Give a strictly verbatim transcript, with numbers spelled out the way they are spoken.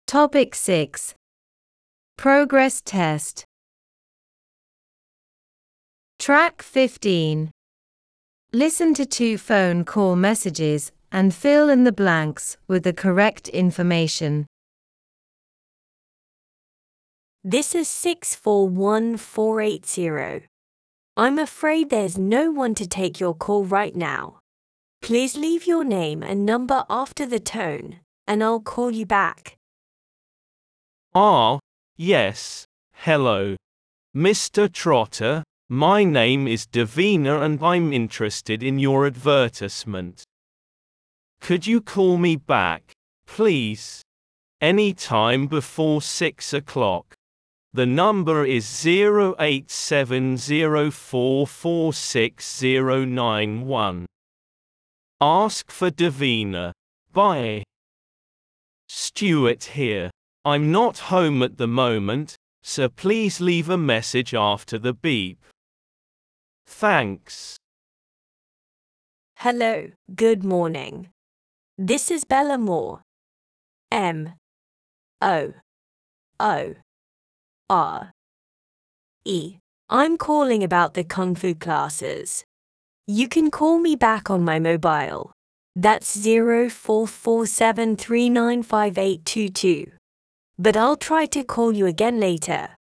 Topic six. Progress test. Track fifteen. Listen to two phone call messages and fill in the blanks with the correct information. This is six four one four eight zero. I'm afraid there's no one to take your call right now. Please leave your name and number after the tone, and I'll call you back. Ah, yes, hello. Mister Trotter, my name is Davina and I'm interested in your advertisement. Could you call me back, please? Any time before six o'clock. The number is zero eight seven zero four four six zero nine one. Ask for Davina. Bye. Stuart here. I'm not home at the moment, so please leave a message after the beep. Thanks. Hello, good morning. This is Bella Moore. M O O R E. I'm calling about the Kung Fu classes. You can call me back on my mobile. That's zero four four seven three nine five eight two two. But I'll try to call you again later.